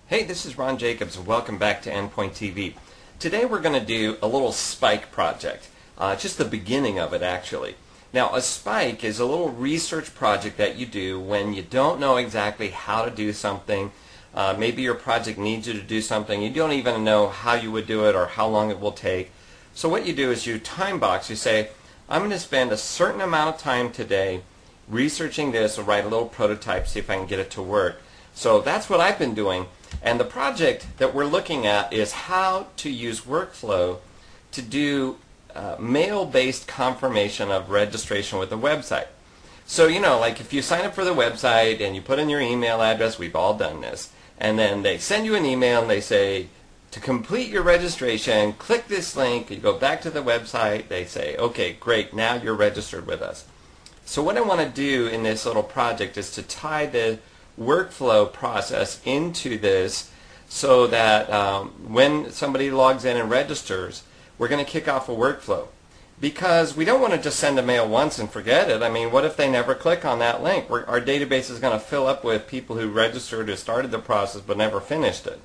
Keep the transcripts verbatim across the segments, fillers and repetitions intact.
Hey, this is Ron Jacobs, and welcome back to Endpoint T V. Today we're going to do a little spike project, uh, just the beginning of it actually. Now, a spike is a little research project that you do when you don't know exactly how to do something. Uh, maybe your project needs you to do something. You don't even know how you would do it or how long it will take. So what you do is you time box. You say, I'm going to spend a certain amount of time today researching this, or write a little prototype, see if I can get it to work. So that's what I've been doing. And the project that we're looking at is how to use workflow to do uh, mail-based confirmation of registration with a website. So, you know, like if you sign up for the website and you put in your email address, we've all done this, and then they send you an email and they say, to complete your registration, click this link. You go back to the website, they say, okay, great, now you're registered with us. So what I want to do in this little project is to tie the workflow process into this so that um, when somebody logs in and registers, we're going to kick off a workflow. Because we don't want to just send a mail once and forget it. I mean, what if they never click on that link? We're, our database is going to fill up with people who registered, who started the process but never finished it.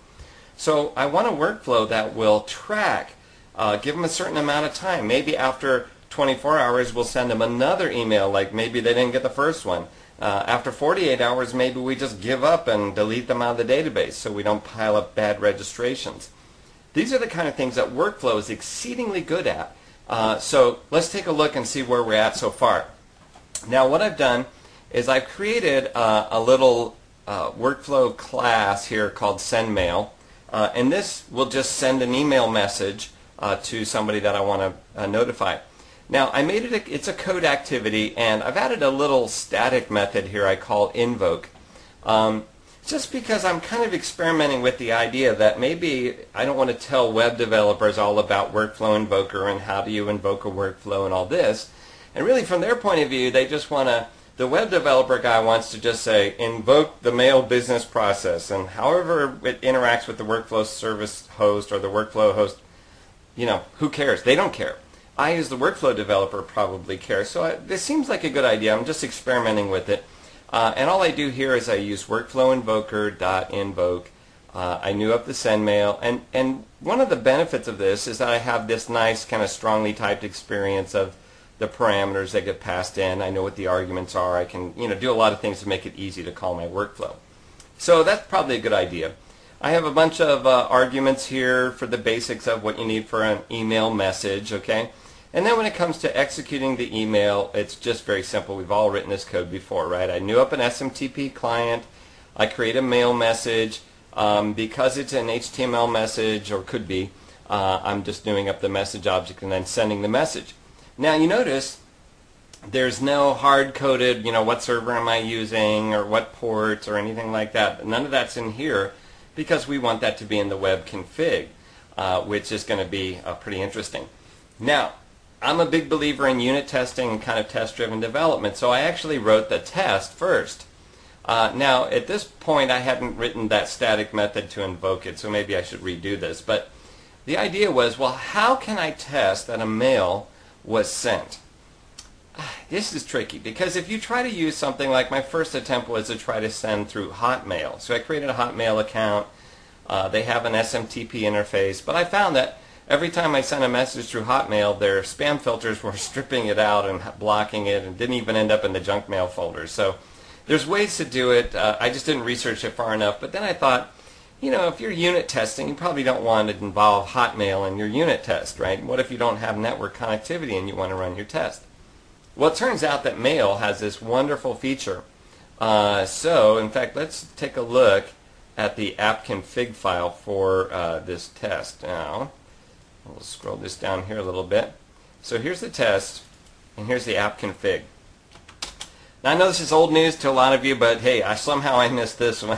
So I want a workflow that will track, uh, give them a certain amount of time. Maybe after twenty-four hours we'll send them another email, like maybe they didn't get the first one. Uh, after forty-eight hours, maybe we just give up and delete them out of the database so we don't pile up bad registrations. These are the kind of things that workflow is exceedingly good at. Uh, so let's take a look and see where we're at so far. Now what I've done is I've created uh, a little uh, workflow class here called SendMail. Uh, and this will just send an email message uh, to somebody that I want to uh, notify. Now I made it, a, it's a code activity, and I've added a little static method here I call invoke. Um, just because I'm kind of experimenting with the idea that maybe I don't want to tell web developers all about Workflow Invoker and how do you invoke a workflow and all this. And really from their point of view, they just want to, the web developer guy wants to just say invoke the mail business process, and however it interacts with the workflow service host or the workflow host, you know, who cares? They don't care. I, as the workflow developer, probably care. So I, this seems like a good idea. I'm just experimenting with it. Uh, and all I do here is I use workflowinvoker.invoke. Uh, I new up the SendMail. And, and one of the benefits of this is that I have this nice kind of strongly typed experience of the parameters that get passed in. I know what the arguments are. I can, you know, do a lot of things to make it easy to call my workflow. So that's probably a good idea. I have a bunch of uh, arguments here for the basics of what you need for an email message, okay? And then when it comes to executing the email, it's just very simple. We've all written this code before, right? I new up an S M T P client. I create a mail message. Um, because it's an H T M L message, or could be, uh, I'm just doing up the message object and then sending the message. Now you notice there's no hard-coded, you know, what server am I using or what ports or anything like that. None of that's in here because we want that to be in the web config, uh, which is going to be uh, pretty interesting. Now, I'm a big believer in unit testing and kind of test-driven development, so I actually wrote the test first. Uh, now, at this point, I hadn't written that static method to invoke it, so maybe I should redo this. But the idea was, well, how can I test that a mail was sent? This is tricky because if you try to use something like my first attempt was to try to send through Hotmail. So I created a Hotmail account. Uh, they have an S M T P interface, but I found that every time I sent a message through Hotmail, their spam filters were stripping it out and blocking it and didn't even end up in the junk mail folder. So there's ways to do it. Uh, I just didn't research it far enough. But then I thought, you know, if you're unit testing, you probably don't want to involve Hotmail in your unit test, right? What if you don't have network connectivity and you want to run your test? Well, it turns out that Mail has this wonderful feature. Uh, so, in fact, let's take a look at the app config file for uh, this test. Now, we'll scroll this down here a little bit. So here's the test, and here's the app config. Now, I know this is old news to a lot of you, but hey, I, somehow I missed this one.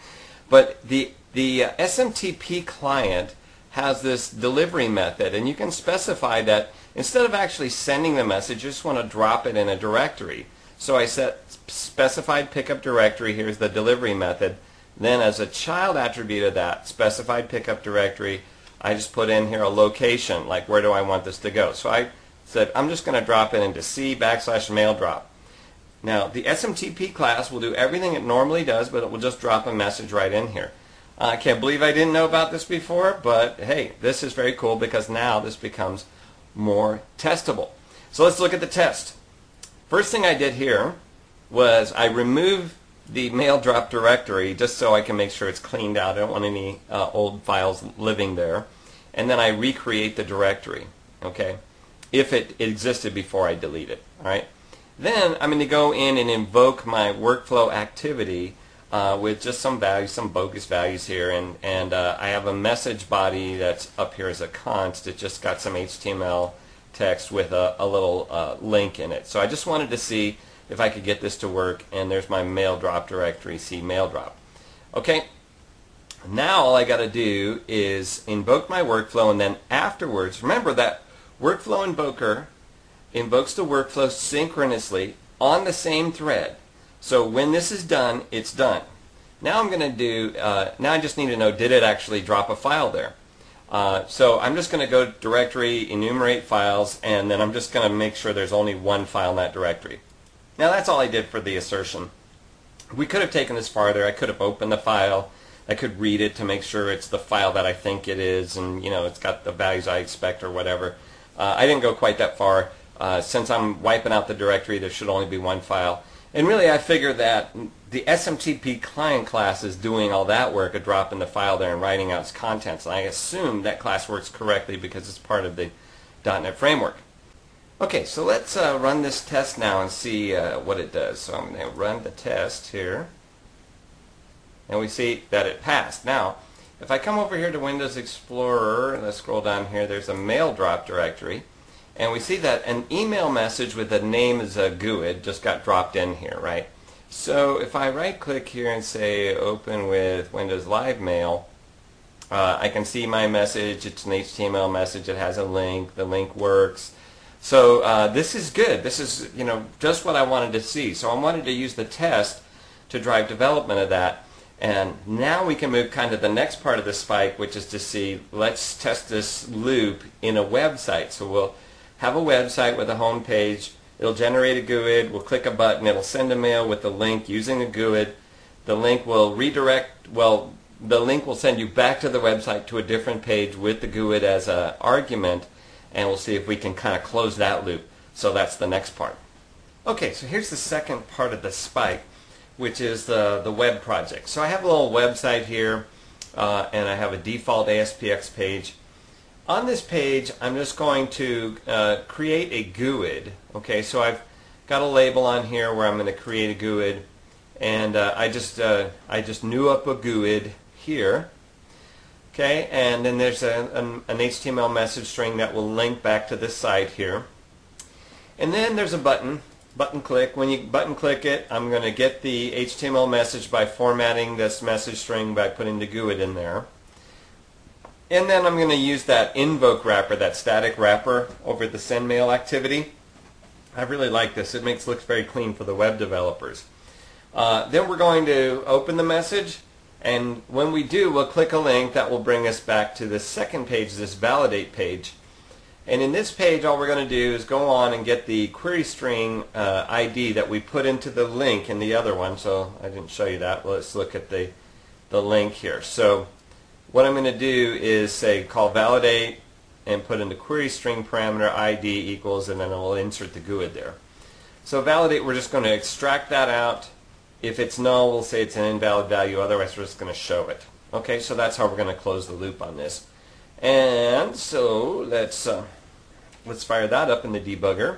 But the, the uh, S M T P client has this delivery method, and you can specify that instead of actually sending the message, you just want to drop it in a directory. So I set specified pickup directory. Here's the delivery method. Then as a child attribute of that specified pickup directory, I just put in here a location, like where do I want this to go. So I said I'm just going to drop it into C backslash mail drop. Now the S M T P class will do everything it normally does, but it will just drop a message right in here. I can't believe I didn't know about this before, but hey, this is very cool because now this becomes more testable. So let's look at the test. First thing I did here was I removed the mail drop directory just so I can make sure it's cleaned out. I don't want any uh, old files living there. And then I recreate the directory, okay, if it existed before I delete it. All right. Then I'm going to go in and invoke my workflow activity uh, with just some values, some bogus values here, and, and uh, I have a message body that's up here as a const. It just got some H T M L text with a, a little uh, link in it. So I just wanted to see if I could get this to work, and there's my mail drop directory, see mail drop. Okay, now all I got to do is invoke my workflow, and then afterwards, remember that workflow invoker invokes the workflow synchronously on the same thread. So when this is done, it's done. Now I'm going to do, uh, now I just need to know, did it actually drop a file there? Uh, so I'm just going to go to directory, enumerate files, and then I'm just going to make sure there's only one file in that directory. Now that's all I did for the assertion. We could have taken this farther. I could have opened the file. I could read it to make sure it's the file that I think it is, and you know it's got the values I expect or whatever. Uh, I didn't go quite that far. Uh, since I'm wiping out the directory, there should only be one file. And really I figure that the S M T P client class is doing all that work of dropping the file there and writing out its contents. And I assume that class works correctly because it's part of the dot net framework. Okay, so let's uh, run this test now and see uh, what it does. So I'm going to run the test here, and we see that it passed. Now, if I come over here to Windows Explorer, let's scroll down here, there's a mail drop directory, and we see that an email message with the name as a G U I D just got dropped in here, right? So if I right-click here and say Open with Windows Live Mail, uh, I can see my message. It's an H T M L message. It has a link. The link works. So uh, this is good. This is, you know, just what I wanted to see. So I wanted to use the test to drive development of that. And now we can move kind of the next part of the spike, which is to see, let's test this loop in a website. So we'll have a website with a home page. It'll generate a G U I D. We'll click a button. It'll send a mail with the link using a G U I D. The link will redirect, well, the link will send you back to the website to a different page with the G U I D as an argument. And we'll see if we can kind of close that loop. So that's the next part. Okay, so here's the second part of the spike, which is the, the web project. So I have a little website here, uh, and I have a default A S P X page. On this page, I'm just going to uh, create a G U I D. Okay, so I've got a label on here where I'm going to create a G U I D, and uh, I just uh, I just new up a G U I D here. Okay, and then there's a, an, an H T M L message string that will link back to this site here. And then there's a button, button click. When you button click it, I'm going to get the H T M L message by formatting this message string by putting the G U I D in there. And then I'm going to use that invoke wrapper, that static wrapper over the send mail activity. I really like this. It makes it look very clean for the web developers. Uh, then we're going to open the message. And when we do, we'll click a link that will bring us back to the second page, this validate page. And in this page, all we're going to do is go on and get the query string uh, I D that we put into the link in the other one. So I didn't show you that. Let's look at the, the link here. So what I'm going to do is say call validate and put in the query string parameter I D equals, and then it will insert the G U I D there. So validate, we're just going to extract that out. If it's null, we'll say it's an invalid value. Otherwise, we're just going to show it. Okay, so that's how we're going to close the loop on this. And so let's uh, let's fire that up in the debugger.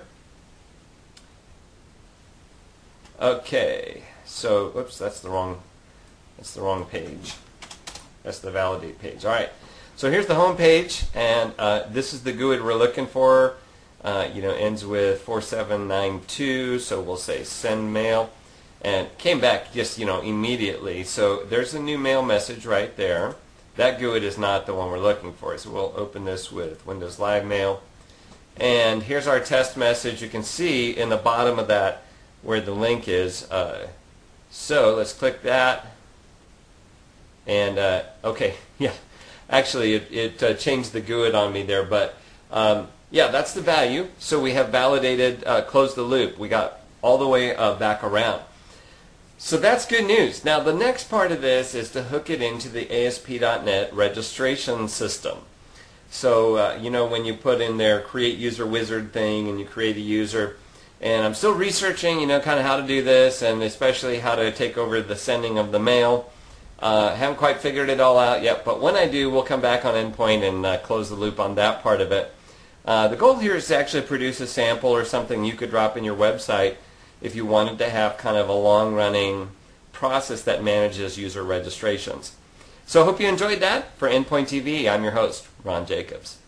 Okay, so whoops, that's the wrong that's the wrong page. That's the validate page. All right, so here's the home page, and uh, this is the G U I D we're looking for. Uh, you know, ends with four seven nine two. So we'll say send mail. And came back just, you know, immediately. So there's a new mail message right there. That G U I D is not the one we're looking for. So we'll open this with Windows Live Mail. And here's our test message. You can see in the bottom of that where the link is. Uh, so let's click that. And, uh, okay, yeah. Actually, it, it uh, changed the G U I D on me there. But, um, yeah, that's the value. So we have validated, uh, closed the loop. We got all the way uh, back around. So that's good news. Now the next part of this is to hook it into the A S P dot net registration system. So uh, you know, when you put in their create user wizard thing and you create a user, and I'm still researching, you know, kind of how to do this, and especially how to take over the sending of the mail. Uh, haven't quite figured it all out yet, but when I do, we'll come back on Endpoint and uh, close the loop on that part of it. Uh, the goal here is to actually produce a sample or something you could drop in your website if you wanted to have kind of a long-running process that manages user registrations. So I hope you enjoyed that. For Endpoint T V, I'm your host, Ron Jacobs.